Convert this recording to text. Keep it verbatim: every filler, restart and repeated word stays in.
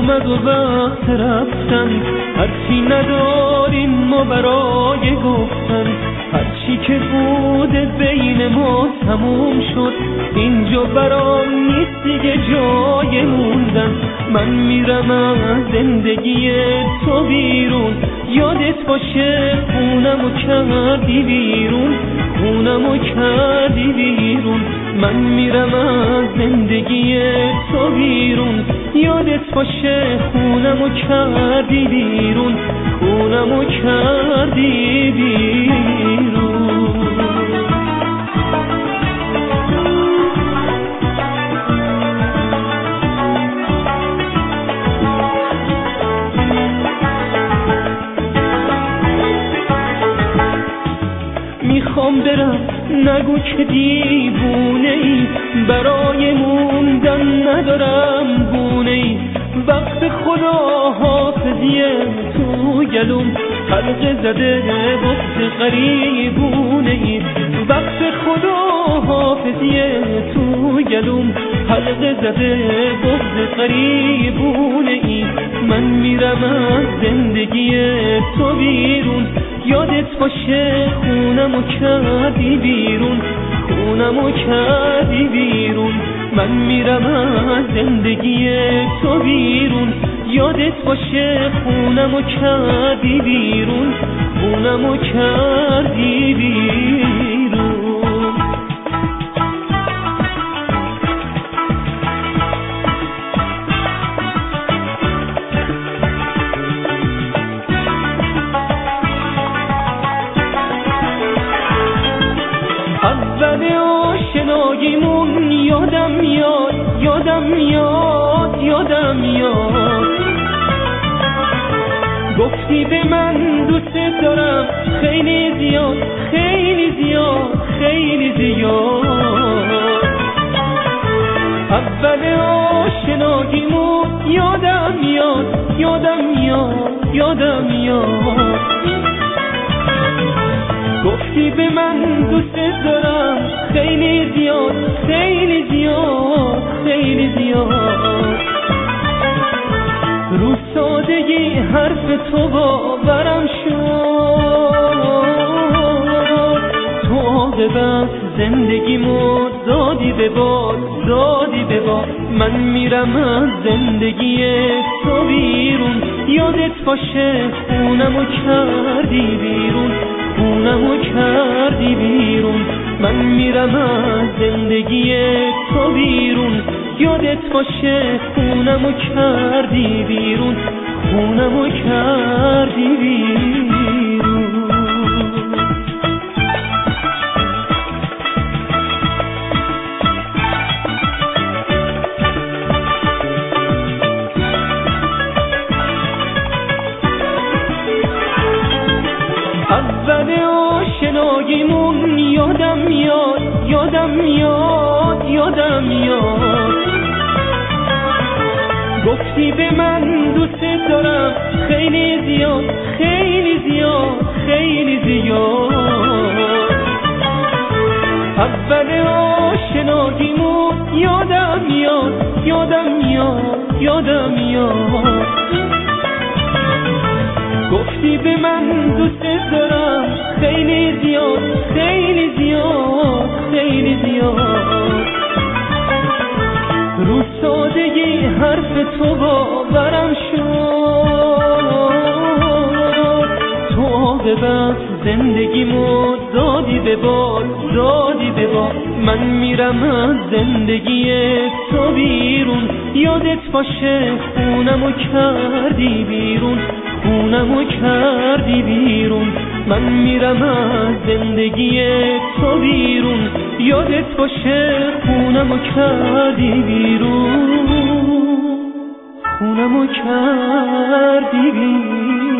اومد و وقت رفتن، هرچی نداریم ما برای گفتن. هرچی که بوده بین ما تموم شد، اینجا برام نیست دیگه جای موندن. من میرم از زندگی تو بیرون، یادت باشه خونمو کردی بیرون، خونمو کردی بیرون. من میرم از زندگی تو بیرون، یادت باشه خونمو کردی بیرون، خونمو کردی بیرون. میخوام برم نگو که دیوونه ای، برای موندن ندارم گونه ای. وقت خدا حافظیه تو گلوم، حلقه زده بغض غریبونه ای. وقت خدا حافظیه تو گلوم، حلقه زده بغض غریبونه ای. من میرم از زندگی تو بیرون، یادت باشه خونمو کردی بیرون، خونمو کردی بیرون. من میرم از زندگی تو بیرون، یادت باشه خونمو کردی بیرون، خونمو کردی بیرون. اول آشناییمون یادم میاد، یادم میاد، یادم میاد. گفتی به من دوست دارم خیلی زیاد، خیلی زیاد، خیلی زیاد. اول آشناییمون یادم میاد، یادم میاد، یادم میاد. گفتی به من دوست دارم خیلی زیاد، خیلی زیاد، خیلی زیاد. رو سادگی حرف تو باورم شد، تو به بس زندگیمو دادی به باد، دادی به باد. من میرم از زندگی تو بیرون، یادت باشه خونمو کردی بیرون، خونمو کردی بیرون. من میرم از زندگی تو بیرون، یادت باشه خونمو کردی بیرون، خونمو کردی بیرون. اول آشناییمون یادم میاد، یادم میاد، یادم میاد. گفتی به من دوست دارم خیلی زیاد، خیلی زیاد، خیلی زیاد. اول آشناییمون یادم میاد، یادم میاد، یادم میاد. گفتی به من دوست دارم خیلی زیاد، خیلی زیاد، خیلی زیاد. رو سادگی حرف تو باورم شد، تو به بس زندگیمو دادی به باد، دادی به باد. من میرم از زندگی تو بیرون، یادت باشه خونمو کردی بیرون، خونمو کردی بیرون. من میرم از زندگی تو بیرون، یادت باشه خونمو کردی بیرون، خونمو کردی بیرون.